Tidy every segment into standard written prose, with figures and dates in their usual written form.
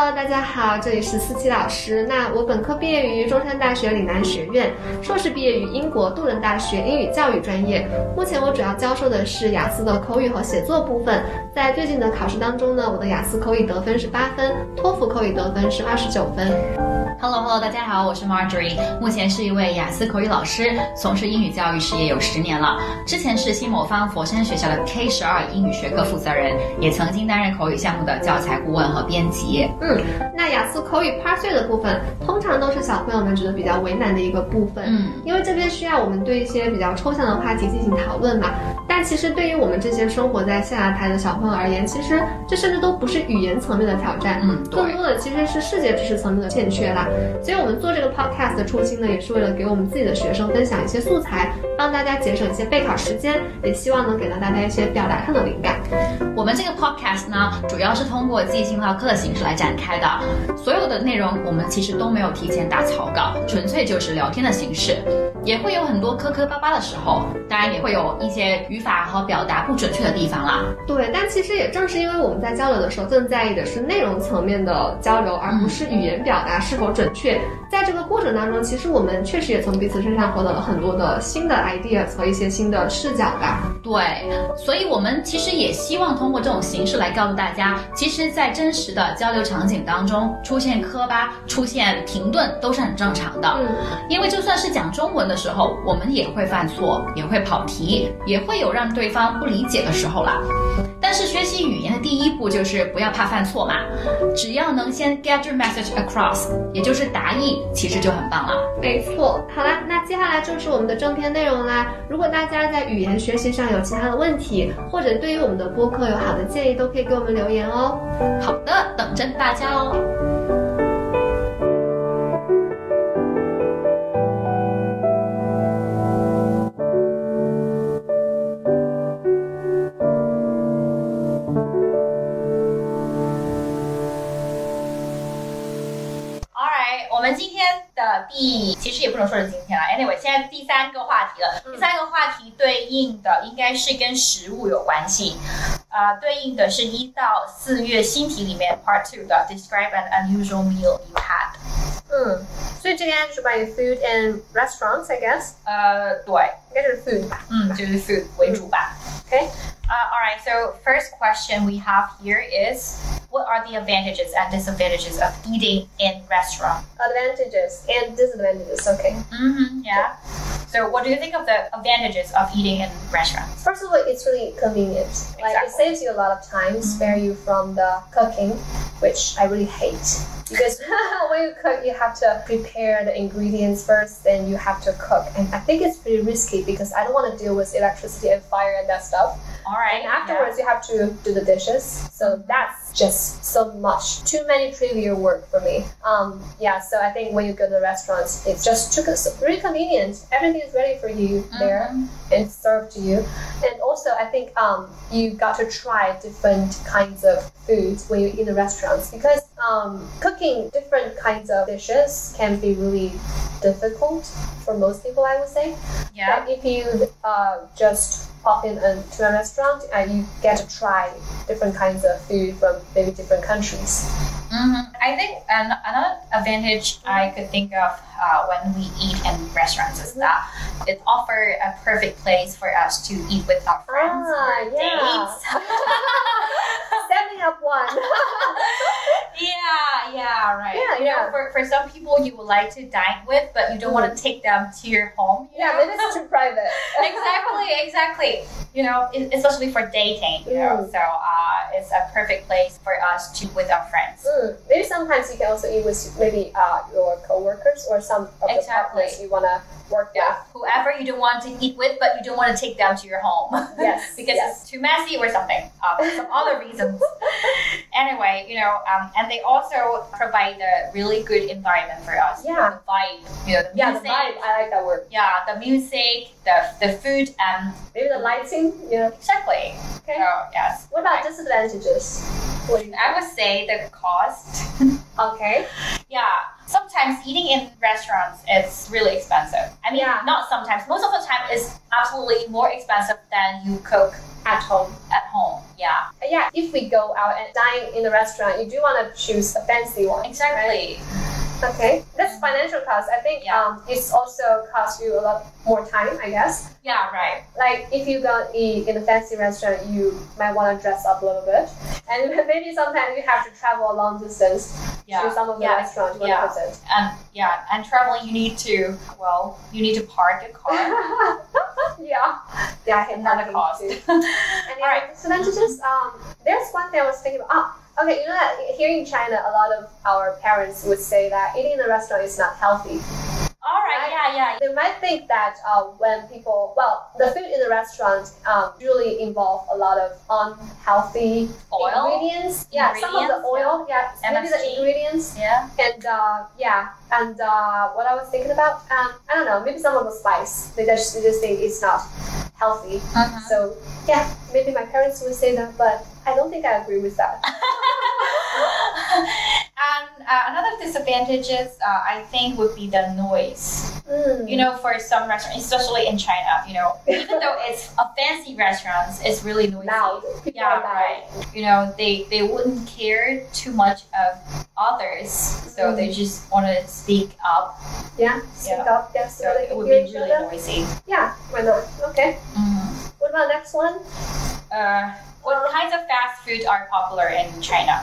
Hello， 大家好，这里是思琪老师。那我本科毕业于中山大学岭南学院，硕士毕业于英国杜伦大学英语教育专业。目前我主要教授的是雅思的口语和写作部分。在最近的考试当中呢，我的雅思口语得分是8分，托福口语得分是29分。 Hello， 大家好，我是 Marjorie， 目前是一位雅思口语老师，从事英语教育事业有10年了。之前是新某方佛山学校的 K12 英语学科负责人，也曾经担任口语项目的教材顾问和编辑。 那雅思口语 Part 3的部分，通常都是小朋友们觉得比较为难的一个部分。因为这边需要我们对一些比较抽象的话题进行讨论嘛。但其实对于我们这些生活在象牙塔的小朋友而言，其实这甚至都不是语言层面的挑战，更多的其实是世界知识层面的欠缺啦。所以我们做这个 podcast 的初心呢，也是为了给我们自己的学生分享一些素材，帮大家节省一些备考时间，也希望能给到大家一些表达上的灵感。 我们这个 podcast 呢，主要是通过即兴唠嗑的形式来展开的，所有的内容我们其实都没有提前打草稿，纯粹就是聊天的形式，也会有很多磕磕巴巴的时候，当然也会有一些语法和表达不准确的地方啦。 对，但其实也正是因为我们在交流的时候更在意的是内容层面的交流，而不是语言表达是否准确。在这个过程当中，其实我们确实也从彼此身上获得了很多的新的 ideas 和一些新的视角吧。 对，所以我们其实也希望通过这种形式来告诉大家，其实在真实的交流场景当中，出现磕巴、出现停顿都是很正常的。因为就算是讲中文的时候，我们也会犯错，也会跑题，也会有让对方不理解的时候啦。但是学习语言的第一步就是不要怕犯错嘛，只要能先 get your message across， 也就是达意，其实就很棒了。 没错。好啦，那接下来就是我们的正片内容啦。如果大家在语言学习上有其他的问题，或者对于我们的播客有好的建议，都可以给我们留言哦。 好的，等着大家哦。我们今天的其实也不能说是今天了 ，anyway， 现在第3个话题了。第3个话题对应的应该是跟食物有关系，对应的是1到4月新题里面 Part 2的 Describe an unusual meal you had。 所以这个应该就是关于 food and restaurants, I guess。 对， 应该就是 food 吧。 就是 food 为主吧。 Okay. All right. So first question we have here is, what are the advantages and disadvantages of eating in restaurants? Advantages and disadvantages. Okay. Yeah. So what do you think of the advantages of eating in restaurants? First of all, it's really convenient. Like it saves you a lot of time, spare you from the cooking, which I really hate. Because when you cook, you have to prepare the ingredients first, then you have to cook. And I think it's pretty risky because I don't want to deal with electricity and fire and that stuff. All right. And afterwards, you have to do the dishes. So that's just so much. Too many trivial work for me. So I think when you go to the restaurants, it's just really convenient. Everything is ready for you there and served to you. And also, I think you got to try different kinds of foods when you're in the restaurants because cooking different kinds of dishes can be really difficult for most people, I would say. Yeah. But if you just pop in to a restaurant, you get to try different kinds of food from maybe different countries. I think another advantage I could think of when we eat in restaurants is that it offers a perfect place for us to eat with our friends or dates. Setting up one. Right. Yeah. For some people you would like to dine with, but you don't want to take them to your home. Maybe it's too private. Exactly. Especially for dating. So it's a perfect place for us to with our friends. Maybe sometimes you can also eat with maybe your coworkers or some of the partners you want to work with. Whoever you don't want to eat with, but you don't want to take them to your home. Yes. Because it's too messy or something. Some other reasons. Anyway, and they also provide a really good environment for us. Yeah. The vibe. The music. The vibe. I like that word. Yeah, the music, the food, and maybe the lighting. Exactly. Okay. So, yes. What about disadvantages? I would say the cost. Okay. Yeah. sometimes eating in restaurants is really expensive. I mean, not sometimes. Most of the time, it's absolutely more expensive than you cook at home. Yeah. Yeah, if we go out and dine in a restaurant, you do want to choose a fancy one. Exactly. Right? Okay, that's financial cost. I think it's also cost you a lot more time, I guess. Yeah, right. Like if you go eat in a fancy restaurant, you might want to dress up a little bit, and maybe sometimes you have to travel a long distance to some of the restaurants you want to visit. And traveling, you need to park your car. I hate another cost. Too. And all right, so then just there's one thing I was thinking about. Okay, you know that here in China, a lot of our parents would say that eating in a restaurant is not healthy. All right, yeah. They might think that when people, the food in the restaurant usually involve a lot of unhealthy ingredients. Yeah, some of the oil. Yeah, maybe the ingredients. Yeah. And what I was thinking about, I don't know, maybe some of the spice. They just think it's not healthy. So maybe my parents would say that, but I don't think I agree with that. And another disadvantages, I think, would be the noise. You know, for some restaurants, especially in China, you know, even though it's a fancy restaurant, it's really noisy. Loud. Right. You know, they wouldn't care too much of others, so they just want to speak up. Speak up. Yes, so it would be really noisy. Yeah, why not? Okay. What about the next one? What kinds of fast food are popular in China?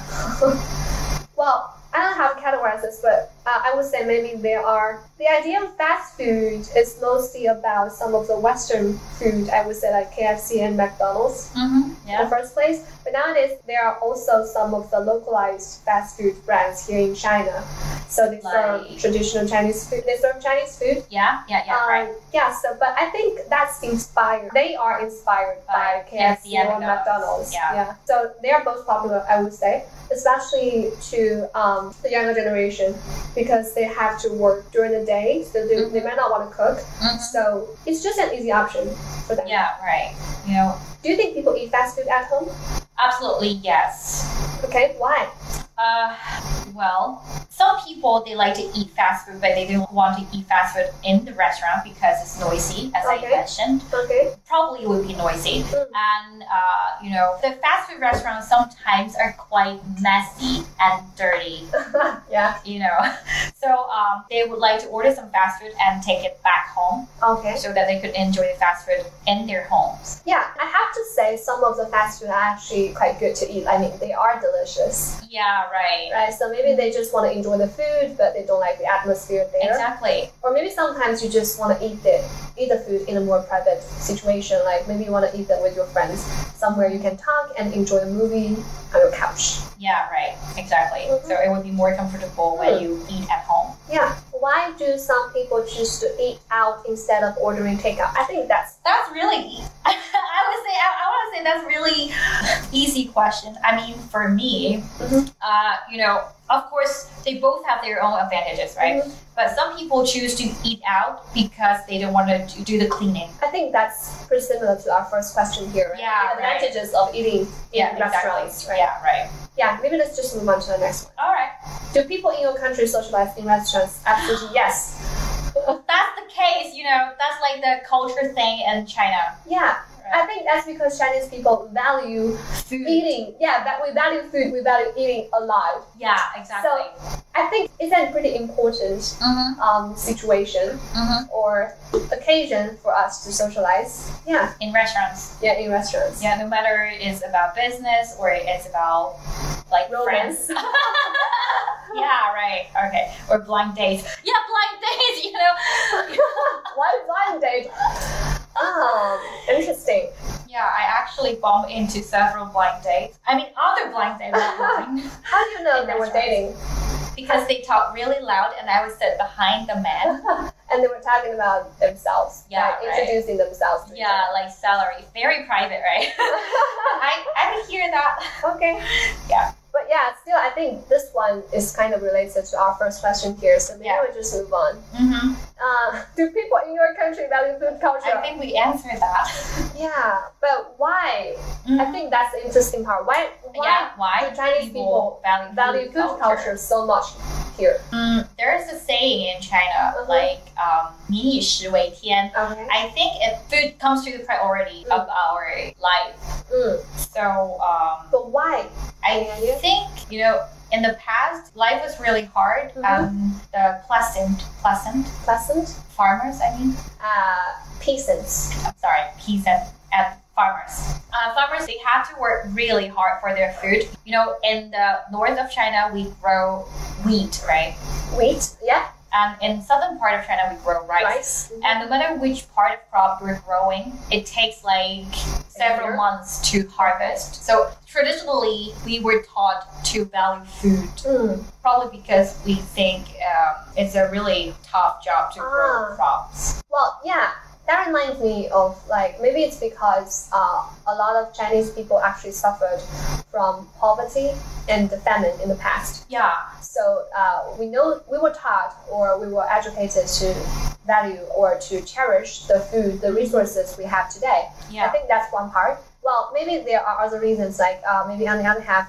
Well, I don't know how to categorize this, but I would say maybe the idea of fast food is mostly about some of the Western food, I would say like KFC and McDonald's in the first place. But nowadays, there are also some of the localized fast food brands here in China. So they serve traditional Chinese food. They serve Chinese food. Right. Yeah, but I think that's inspired. They are inspired by KFC or McDonald's. Yeah. So they are both popular, I would say, especially to the younger generation, because they have to work during the day, so they might not want to cook. So it's just an easy option for them. Yeah, right. You know, do you think people eat fast food at home? Absolutely, yes. Okay, why? Well, some people, they like to eat fast food, but they don't want to eat fast food in the restaurant because it's noisy, as I mentioned. Probably would be noisy. And, you know, the fast food restaurants sometimes are quite messy and dirty. You know, so they would like to order some fast food and take it back home. So that they could enjoy the fast food in their homes. Yeah, I have to say some of the fast food are actually quite good to eat. I mean, they are delicious. Yeah, right. So maybe they just want to enjoy the food, but they don't like the atmosphere there. Exactly. Or maybe sometimes you just want to eat the food in a more private situation. Like maybe you want to eat that with your friends, somewhere you can talk and enjoy a movie on your couch. Yeah, right. Exactly. So it would be more comfortable when you eat at home. Yeah. Why do some people choose to eat out instead of ordering takeout? I think that's really. I want to say that's really easy question. I mean, for me, you know, of course, they both have their own advantages, right? But some people choose to eat out because they don't want to do the cleaning. I think that's pretty similar to our first question here, right? Yeah, the advantages of eating in restaurants, right? Yeah, right. Yeah, maybe let's just move on to the next one. All right. Do people in your country socialize in restaurants? Absolutely, yes. That's the case, you know, that's like the culture thing in China. Yeah. I think that's because Chinese people value food. Eating. Yeah, that we value food, we value eating alive. Yeah, exactly. So I think it's a pretty important situation or occasion for us to socialize. Yeah. In restaurants. Yeah, in restaurants. Yeah, no matter it's about business or it's about like romance. Friends. Yeah, right. Okay. Or blind dates. Yeah, blind dates, you know. Why blind date? Interesting. Yeah, I actually bumped into several blind dates. I mean, other blind dates. How do you know they were dating? Because they talked really loud and I would sit behind the man. And they were talking about themselves. Yeah, right? Introducing themselves to each other. Like salary. Very private, right? I can hear that. Okay. Yeah. But yeah, still, I think this one is kind of related to our first question here, so maybe we'll just move on. Do people in your country value food culture? I think we answered that. Yeah, but why? I think that's the interesting part. Why do Chinese people value food culture so much? here? There's a saying in China, like 民以食为天. Okay. I think food comes to the priority of our life. So, but why? I think, in the past, life was really hard. The pleasant farmers, peasants. I'm sorry, peasants and farmers. Farmers, they had to work really hard for their food. In the north of China, we grow wheat, right? Wheat, yeah. And in southern part of China, we grow rice. And no matter which part of crop we're growing, it takes like several months to harvest. So traditionally, we were taught to value food, probably because we think it's a really tough job to grow crops. Well, yeah. That reminds me of maybe it's because a lot of Chinese people actually suffered from poverty and the famine in the past. Yeah. So we were taught or we were educated to value or to cherish the food, the resources we have today. Yeah. I think that's one part. Well, maybe there are other reasons, maybe on the other hand,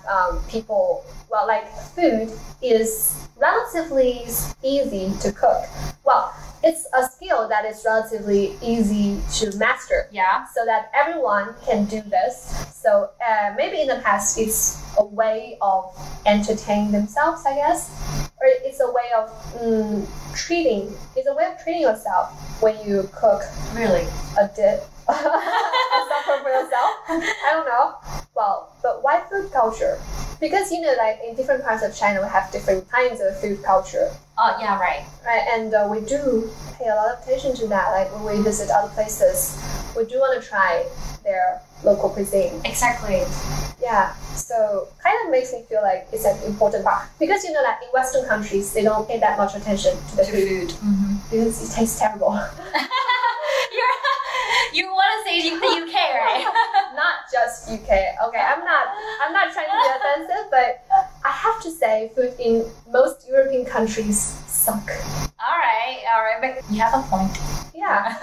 food is relatively easy to cook. Well, it's a skill that is relatively easy to master. Yeah. So that everyone can do this. So maybe in the past, it's a way of entertaining themselves, I guess. Or it's a way of treating yourself when you cook. Really? A dip. A supper for yourself. I don't know. Well, but why food culture? Because in different parts of China we have different kinds of food culture. Oh yeah, right. Right, and we do pay a lot of attention to that. Like when we visit other places, we do want to try their local cuisine. Exactly. Yeah, so kind of makes me feel like it's an important part because in Western countries they don't pay that much attention to the food because it tastes terrible. You want to say the UK, right? Not just UK. Okay, I'm not trying to be offensive, but I have to say food in most European countries suck. All right, but you have a point. Yeah.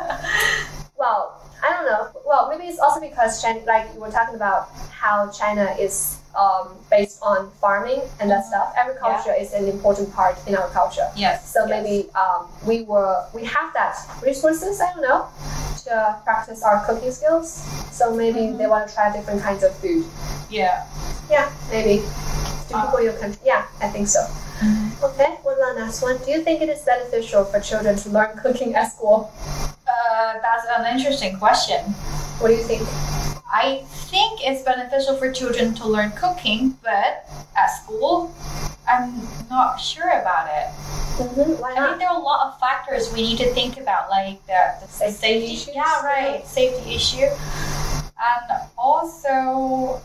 Well, I don't know. Well, maybe it's also because China, like you were talking about how China is based on farming and that stuff. Agriculture is an important part in our culture. Yes. So maybe we have that resources, I don't know, to practice our cooking skills. So maybe they want to try different kinds of food. Yeah. Yeah, maybe. Do people in your country? Yeah, I think so. Okay, what about the next one? Do you think it is beneficial for children to learn cooking at school? That's an interesting question. What do you think? I think it's beneficial for children to learn cooking, but at school, I'm not sure about it. Why not? I think there are a lot of factors we need to think about, like the safety issues. Yeah, right. Safety issue. And also,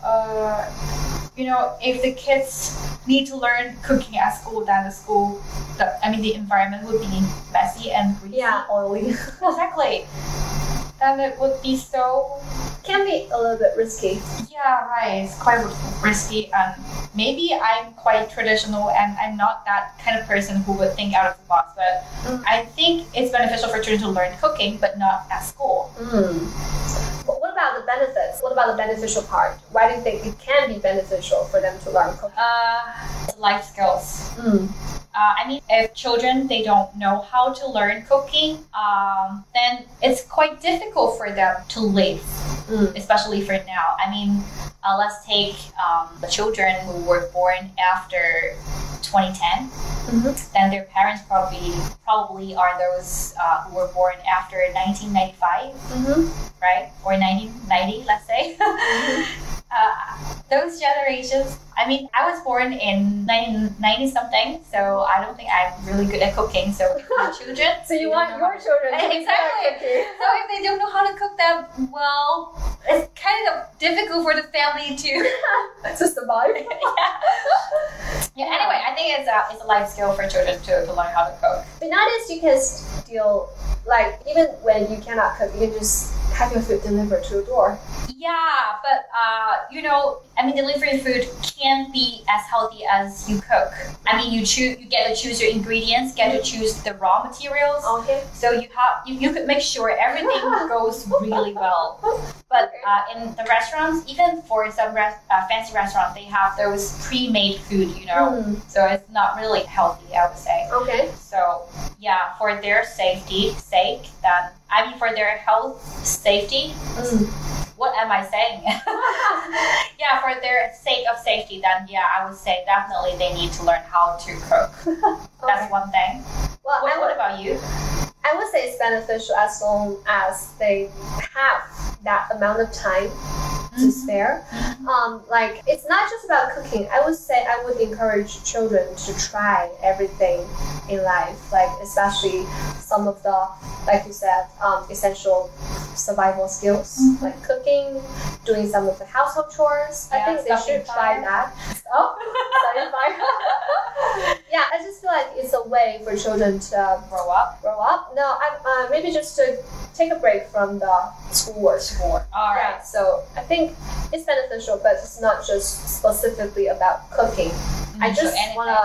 if the kids need to learn cooking at school, then the environment would be messy and greasy. Yeah, oily. Exactly. Then it would be can be a little bit risky. Yeah, right. It's quite risky, and maybe I'm quite traditional, and I'm not that kind of person who would think out of the box. But I think it's beneficial for children to learn cooking, but not at school. But what about the benefits? What about the beneficial part? Why do you think it can be beneficial for them to learn cooking? Life skills. If children, they don't know how to learn cooking, then it's quite difficult for them to live, especially for now. Let's take the children who were born after 2010. Then their parents probably are those who were born after 1995, right? Or 1990, let's say. Those generations, I was born in 1990 something, so I don't think I'm really good at cooking. So my children. So you want your children to exactly. So if they don't know how to cook them, well, it's kind of difficult for the family to survive. Yeah. Anyway, I think it's a life skill for children to learn how to cook. But nowadays you can still even when you cannot cook, you can just have your food delivered to your door. Yeah, but delivery food can't be as healthy as you cook. I mean, you get to choose your ingredients, get to choose the raw materials. Okay. So you could make sure everything goes really well. But in the restaurants, even for some fancy restaurants, they have those pre-made food, So it's not really healthy, I would say. Okay. So yeah, for their for their health safety. What am I saying? Yeah, for their sake of safety, then yeah, I would say definitely they need to learn how to cook. That's one thing. Well, what about you? I would say it's beneficial as long as they have that amount of time to spare. Like, it's not just about cooking. I would say I would encourage children to try everything in life, like especially some of the, like you said, essential survival skills, like cooking, doing some of the household chores. I think they should try that. Oh, starting fire. Yeah, I just feel like it's a way for children to grow up. No, maybe just to take a break from the schoolwork. All right. Yeah, so I think it's beneficial, but it's not just specifically about cooking. I just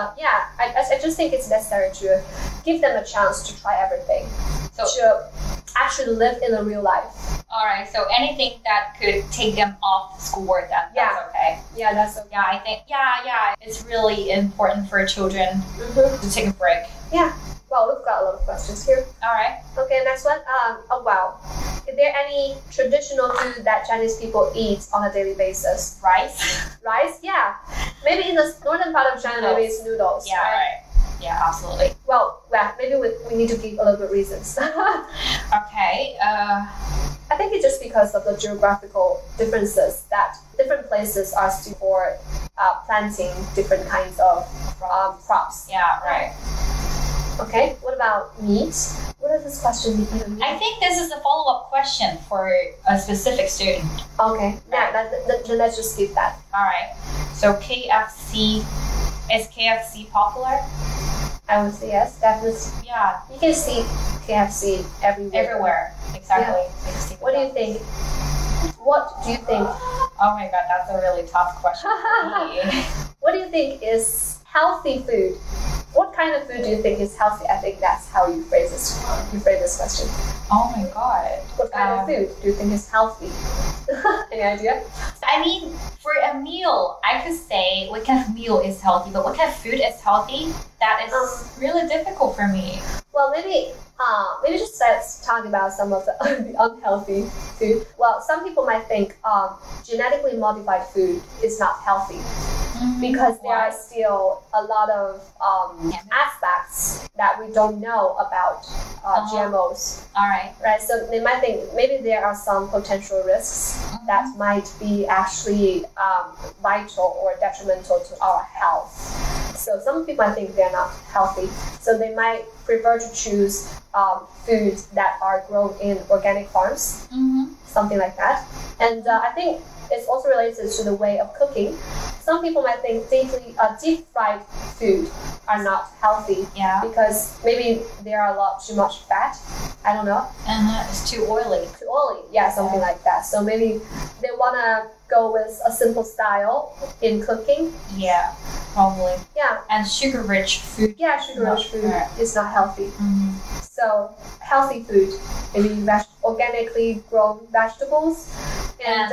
I just think it's necessary to give them a chance to try everything, to actually live in a real life. All right, so anything that could take them off schoolwork, that's okay. Yeah, that's okay. Yeah, I think, it's really important for children to take a break. Yeah. Well, we've got a lot of questions here. All right. Okay, next one. Oh, wow. Is there any traditional food that Chinese people eat on a daily basis? Rice? Rice? Yeah. Maybe in the northern part of China, maybe it's noodles. Yeah, right. Yeah, absolutely. Well, maybe we need to give a little bit reasons. Okay. I think it's just because of the geographical differences that different places are suited for planting different kinds of crops. Yeah, right. Okay, what about meat? What does this question mean? I think this is a follow-up question for a specific student. Okay, then let's just skip that. All right. So KFC, is KFC popular? I would say yes, definitely. Yeah. You can see KFC everywhere. Exactly. Yeah. What do you think? Oh my god, that's a really tough question for me. What do you think is healthy food? What kind of food do you think is healthy? I think that's how you phrase this question. Oh my god. What kind of food do you think is healthy? Any idea? I mean, for a meal, I could say what kind of meal is healthy, but what kind of food is healthy? That is really difficult for me. Well, maybe just let's talk about some of the unhealthy food. Well, some people might think genetically modified food is not healthy because there are still a lot of aspects that we don't know about GMOs. All right. Right. So they might think maybe there are some potential risks that might be actually vital or detrimental to our health. So some people I think they're not healthy. So they might prefer to choose foods that are grown in organic farms, something like that. And I think it's also related to the way of cooking. Some people might think deep fried food are not healthy because maybe there are too much fat. I don't know. It's too oily. Yeah, something like that. So maybe they want to go with a simple style in cooking. Yeah, probably. Yeah. And sugar-rich food. Yeah, sugar-rich food is not healthy. So healthy food, maybe organically grown vegetables and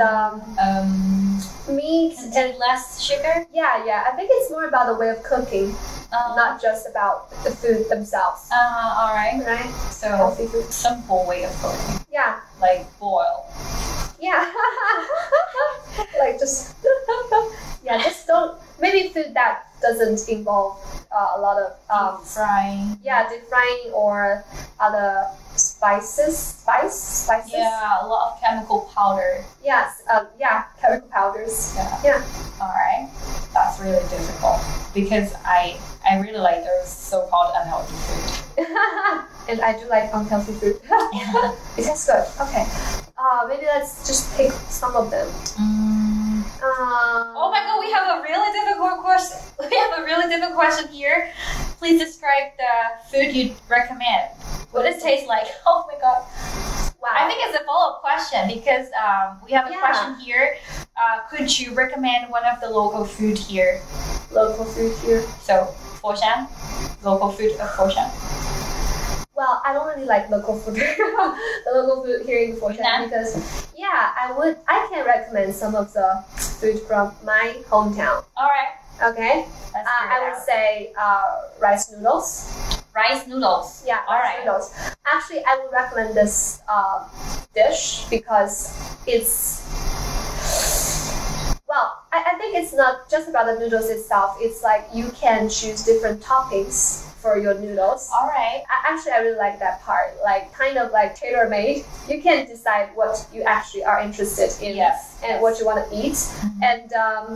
meat and less sugar. Yeah. I think it's more about the way of cooking, not just about the food themselves. All right. Right. So healthy food. Simple way of cooking. Yeah. Like boil. Yeah. Like just just don't. Maybe food that doesn't involve a lot of deep frying. Yeah, deep frying or other spices. Yeah, a lot of chemical powder. Yes. Chemical powders. Yeah. All right. That's really difficult because I really like those so-called unhealthy food. And I do like unhealthy food. It tastes good. Okay. Maybe let's just pick some of them. Oh my god, we have a really difficult question. We have a really difficult question here. Please describe the food you'd recommend. What does it taste like? Oh my god. Wow. I think it's a follow-up question because we have a question here. Could you recommend one of the local food here? Local food here? So, Foshan? Local food of Foshan? Well, I don't really like local food. The local food here in Foshan because, I can recommend some of the food from my hometown. All right. Okay. I would say rice noodles. Rice noodles. Yeah, rice noodles. Actually, I would recommend this dish because it's, I think it's not just about the noodles itself. It's like you can choose different toppings for your noodles. All right. I really like that part. Like kind of like tailor-made. You can decide what you actually are interested in and what you want to eat. Mm-hmm. And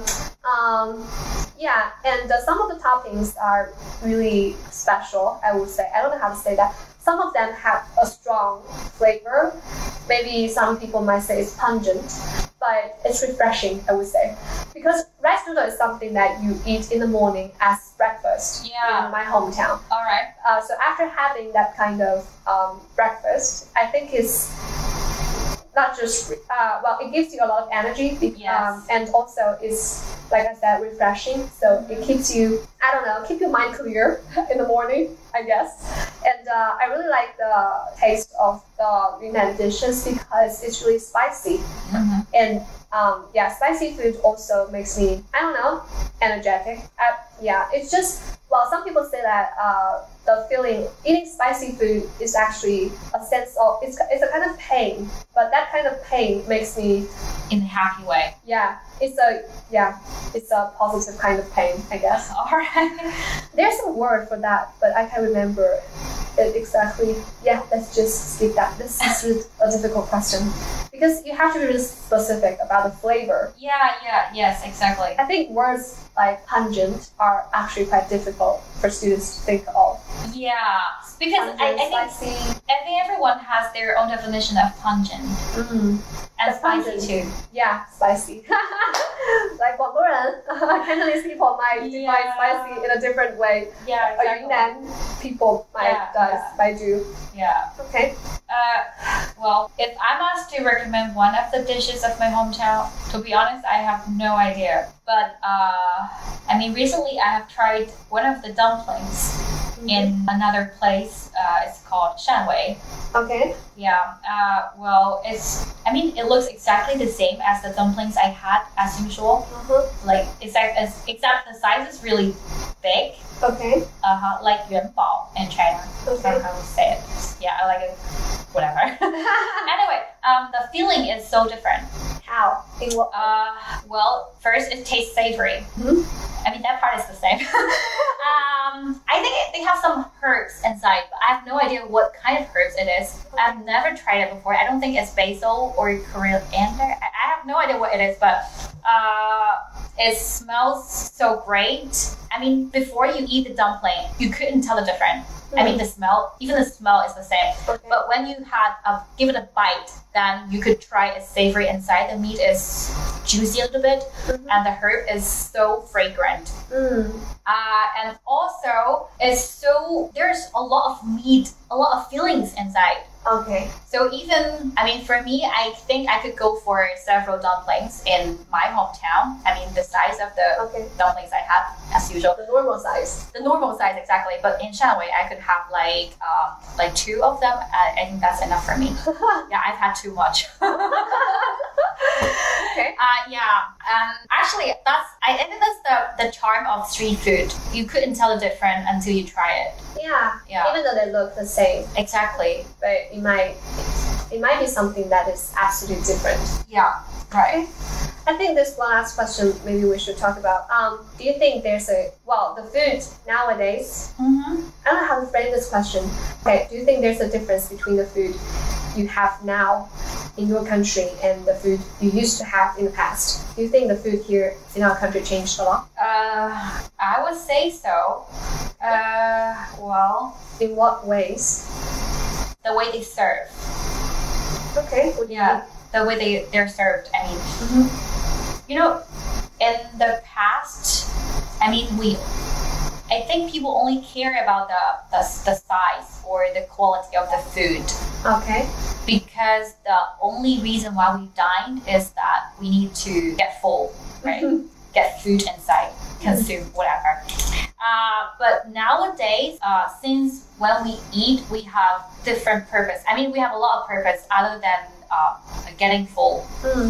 some of the toppings are really special, I would say. I don't know how to say that. Some of them have a strong flavor. Maybe some people might say it's pungent, but it's refreshing, I would say. Because rice noodle is something that you eat in the morning as breakfast in my hometown. All right. So after having that kind of breakfast, I think it's not just, it gives you a lot of energy. And also it's, like I said, refreshing. So it keeps you, keep your mind clear in the morning, I guess. And I really like the taste of the Yunnan dishes because it's really spicy. Mm-hmm. And spicy food also makes me, energetic. It's just, some people say that the feeling, eating spicy food is actually a sense of, it's a kind of pain, but that kind of pain makes me... In a happy way. Yeah, it's a positive kind of pain, I guess. All right. There's a word for that, but I can't remember it exactly. Yeah, let's just skip that. This is a difficult question because you have to be really specific about the flavor. Yes, exactly. I think words like pungent are actually quite difficult for students to think of. Yeah, because I think everyone has their own definition of pungent. Mm. And spicy pungent too. Yeah, spicy. Like Cantonese people might define spicy in a different way. Yeah, exactly. Yunnan people might do. Yeah. Okay. If I'm asked to recommend one of the dishes of my hometown, to be honest, I have no idea. But recently I have tried one of the dumplings in another place. It's called Shanwei. Okay. Yeah. It looks exactly the same as the dumplings I had as usual. Mm-hmm. Like except the size is really big. Okay. Like yuanbao in China. Okay. I don't know how to say it. Yeah, I like it. Whatever. Anyway, the feeling is so different. How? In what? First it tastes savory. Mm-hmm. That part is the same. I think they have some herbs inside, but I have no idea what kind of herbs it is. Okay. I've never tried it before. I don't think it's basil or coriander. I have no idea what it is, but it smells so great. Before you eat the dumpling, you couldn't tell the difference. Mm-hmm. The smell is the same. Okay. But when you give it a bite, then you could try a savory inside. The meat is juicy a little bit, and the herb is so fragrant. And also, there's a lot of meat, a lot of fillings inside. Okay. So even, for me, I think I could go for several dumplings in my hometown. The size of the dumplings I had, as usual. The normal size. The normal size, exactly. But in Shanwei, I could have like 2 of them. I think that's enough for me. Yeah, I've had too much. Okay. Actually, I think that's the charm of street food. You couldn't tell the difference until you try it. Yeah. Even though they look the same. Exactly. But it might be something that is absolutely different. Yeah. Right. Okay. I think this one last question maybe we should talk about. Do you think there's the food nowadays? Mm-hmm. I don't know how to frame this question. Okay. Do you think there's a difference between the food you have now in your country and the food you used to have in the past? Do you think the food here in our country changed a lot? I would say so. In what ways? The way they serve. Okay. The way they're served. In the past, I think people only care about the size or the quality of the food. Okay. Because the only reason why we dined is that we need to get full, right? Get food inside, consume whatever. But nowadays, since when we eat, we have different purpose. I mean, we have a lot of purpose other than getting full.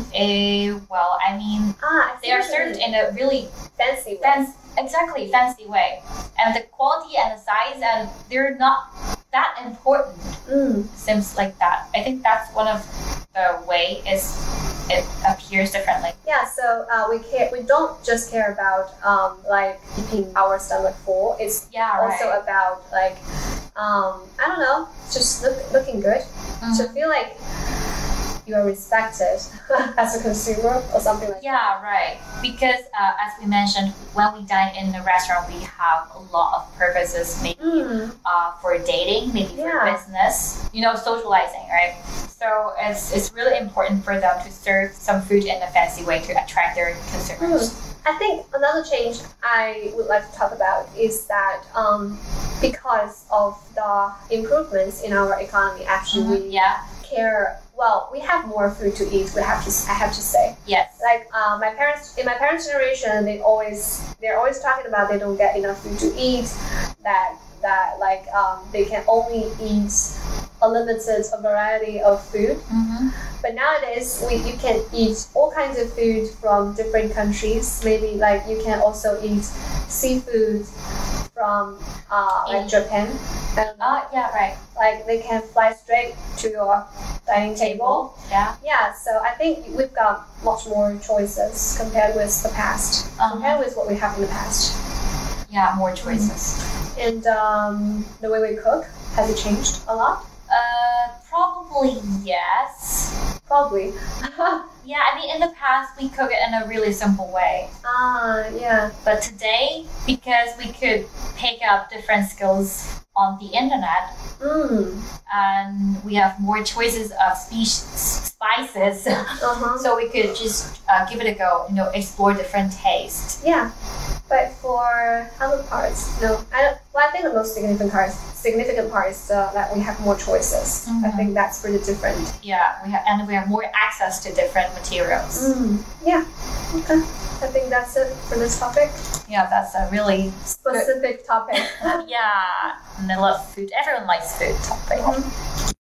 Well, I mean, they are served in a really fancy way. Fancy way. And the quality and the size, and they're not that important. Seems like that. I think that's one of the way it appears differently. Yeah, so we don't just care about like keeping our stomach full. It's also about like I don't know, just looking good. To feel like you are respected as a consumer or something like that. Yeah, right. Because as we mentioned, when we dine in a restaurant, we have a lot of purposes, maybe for dating, maybe for business, socializing, right? So it's really important for them to serve some food in a fancy way to attract their consumers. I think another change I would like to talk about is that because of the improvements in our economy, actually we care. Well, we have more food to eat. I have to say. Yes. Like in my parents' generation, they're always talking about they don't get enough food to eat. That they can only eat a limited variety of food. But nowadays, you can eat all kinds of food from different countries. Maybe like you can also eat seafood from like Japan. Yeah, right. Like they can fly straight to your dining table. Yeah. So I think we've got much more choices compared with the past. Compared with what we have in the past. Yeah, more choices. And the way we cook, has it changed a lot? Probably yes. Probably. Yeah, I mean, in the past, we cook it in a really simple way. Yeah. But today, because we could pick up different skills on the internet, and we have more choices of spices, so we could just give it a go, explore different tastes. Yeah. But for other parts, no. I think the most significant part is that we have more choices. I think that's pretty different. Yeah, we have more access to different materials. Yeah. Okay. I think that's it for this topic. Yeah, that's a really specific topic. Yeah, and I love food. Everyone likes food topic.